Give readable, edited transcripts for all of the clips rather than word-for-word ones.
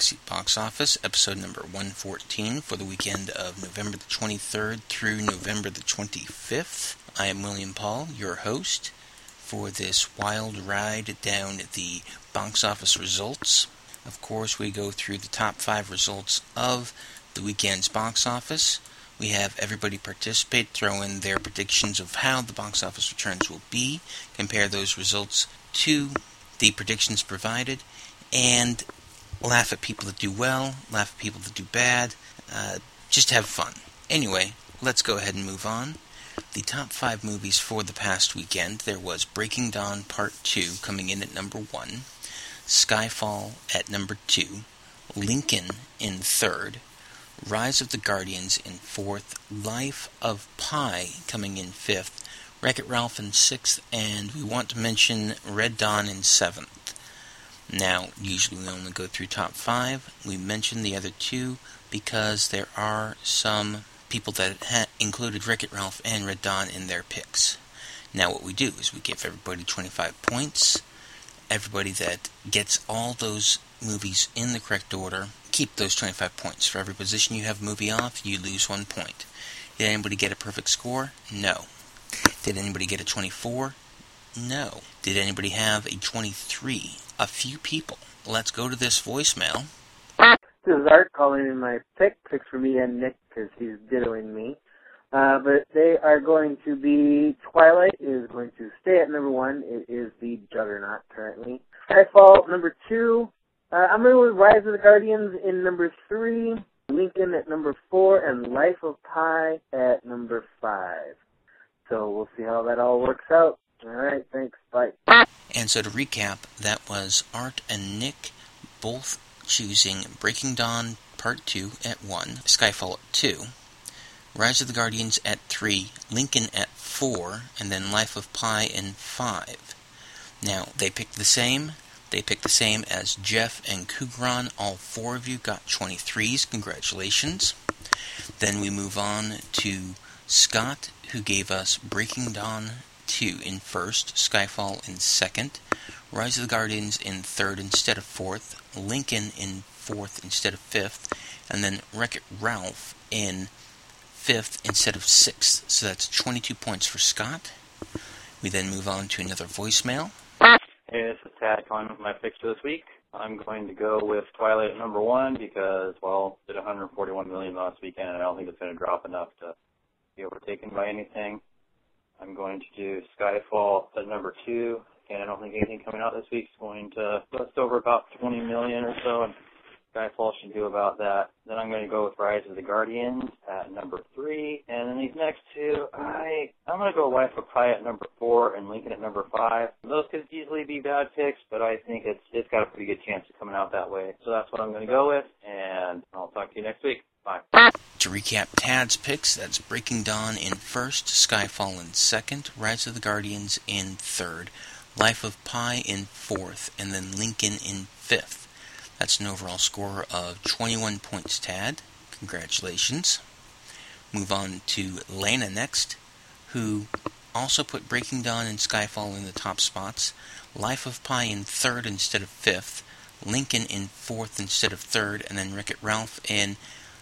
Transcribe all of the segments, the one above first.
Backseat Box Office, episode number 114 for the weekend of November the 23rd through November the 25th. I am William Paul, your host for this wild ride down the box office results. Of course, we go through the top 5 results of the weekend's box office. We have everybody participate, throw in their predictions of how the box office returns will be, compare those results to the predictions provided, and laugh at people that do well, laugh at people that do bad, just have fun. Anyway, let's go ahead and move on. The top 5 movies for the past weekend, there was Breaking Dawn Part 2 coming in at number 1, Skyfall at number 2, Lincoln in 3rd, Rise of the Guardians in 4th, Life of Pi coming in 5th, Wreck-It Ralph in 6th, and we want to mention Red Dawn in 7th. Now, usually we only go through top 5. We mention the other 2 because there are some people that included Wreck-It Ralph and Red Dawn in their picks. Now what we do is we give everybody 25 points. Everybody that gets all those movies in the correct order, keep those 25 points. For every position you have a movie off, you lose 1 point. Did anybody get a perfect score? No. Did anybody get a 24? No. Did anybody have a 23? A few people. Let's go to this voicemail. This is Art calling in my picks for me and Nick because he's dittoing me. But they are going to be, Twilight is going to stay at number 1. It is the juggernaut currently. Skyfall, number 2. I'm going to go with Rise of the Guardians in number 3. Lincoln at number 4. And Life of Pi at number 5. So we'll see how that all works out. All right, thanks. Bye. And so to recap, that was Art and Nick both choosing Breaking Dawn Part 2 at 1, Skyfall at 2, Rise of the Guardians at 3, Lincoln at 4, and then Life of Pi in 5. Now, they picked the same. They picked the same as Jeff and Kugran. All 4 of you got 23s. Congratulations. Then we move on to Scott, who gave us Breaking Dawn 2 in 1st, Skyfall in 2nd, Rise of the Guardians in 3rd instead of 4th, Lincoln in 4th instead of 5th, and then Wreck-It Ralph in 5th instead of 6th. So that's 22 points for Scott. We then move on to another voicemail. Hey, this is Tad calling with my picks for this week. I'm going to go with Twilight at number 1 because, well, it did $141 million last weekend, and I don't think it's going to drop enough to be overtaken by anything. I'm going to do Skyfall at number 2. Again, I don't think anything coming out this week is going to bust over about $20 million or so, and Skyfall should do about that. Then I'm going to go with Rise of the Guardians at number 3. And then these next 2, I'm going to go Life of Pi at number 4 and Lincoln at number 5. Those could easily be bad picks, but I think it's got a pretty good chance of coming out that way. So that's what I'm going to go with, and I'll talk to you next week. Bye. To recap Tad's picks, that's Breaking Dawn in 1st, Skyfall in 2nd, Rise of the Guardians in 3rd, Life of Pi in 4th, and then Lincoln in 5th. That's an overall score of 21 points, Tad. Congratulations. Move on to Lena next, who also put Breaking Dawn and Skyfall in the top spots, Life of Pi in 3rd instead of 5th, Lincoln in 4th instead of 3rd, and then Wreck-It Ralph in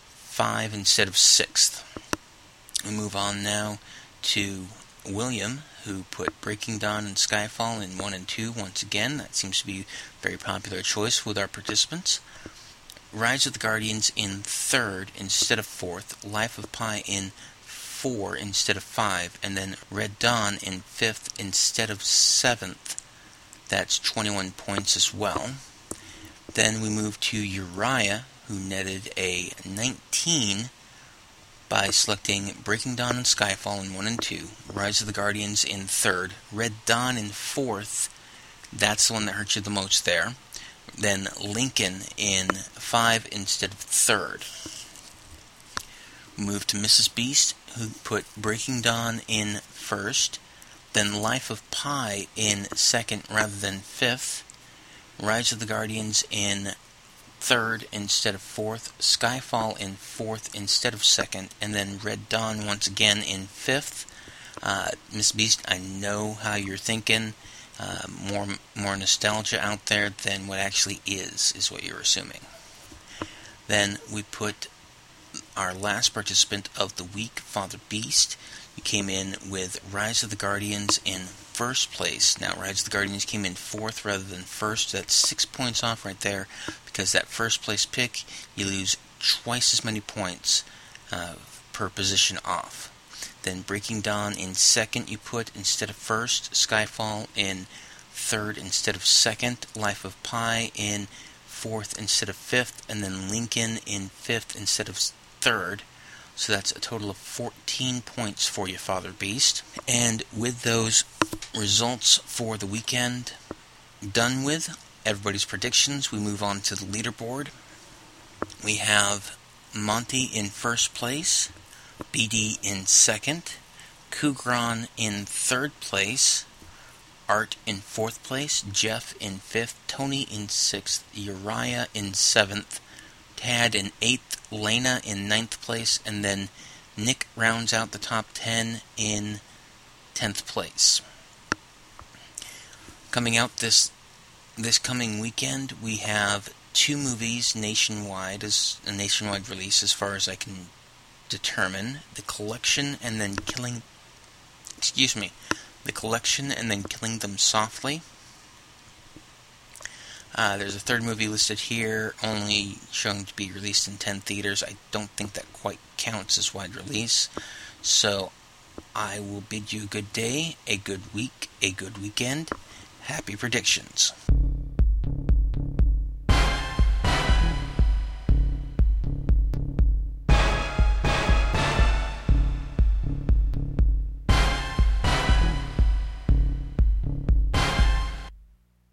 5 instead of 6th. We move on now to William, who put Breaking Dawn and Skyfall in 1 and 2 once again. That seems to be a very popular choice with our participants. Rise of the Guardians in 3rd instead of 4th, Life of Pi in 4 instead of 5, and then Red Dawn in 5th instead of 7th. That's 21 points as well. Then we move to Uriah, who netted a 19 by selecting Breaking Dawn and Skyfall in 1 and 2, Rise of the Guardians in 3rd, Red Dawn in 4th, that's the one that hurt you the most there, then Lincoln in 5 instead of 3rd. We move to Mrs. Beast, who put Breaking Dawn in 1st, then Life of Pi in 2nd rather than 5th, Rise of the Guardians in 3rd instead of 4th, Skyfall in 4th instead of 2nd, and then Red Dawn once again in 5th. Miss Beast, I know how you're thinking. More nostalgia out there than what actually is what you're assuming. Then we put our last participant of the week, Father Beast. You came in with Rise of the Guardians in first place. Now, Rise of the Guardians came in fourth rather than first. That's 6 points off right there, because that first place pick, you lose twice as many points per position off. Then Breaking Dawn in second you put instead of first. Skyfall in third instead of second. Life of Pi in fourth instead of fifth. And then Lincoln in fifth instead of third. So that's a total of 14 points for you, Father Beast. And with those results for the weekend done with, everybody's predictions, we move on to the leaderboard. We have Monty in first place, BD in second, Kugran in third place, Art in fourth place, Jeff in fifth, Tony in sixth, Uriah in seventh, Tad in eighth, Lena in ninth place, and then Nick rounds out the top 10 in 10th place. Coming out this coming weekend, we have 2 movies nationwide, as a nationwide release as far as I can determine. The Collection and then Killing Them Softly. There's a third movie listed here, only showing to be released in 10 theaters. I don't think that quite counts as wide release. So I will bid you a good day, a good week, a good weekend. Happy predictions.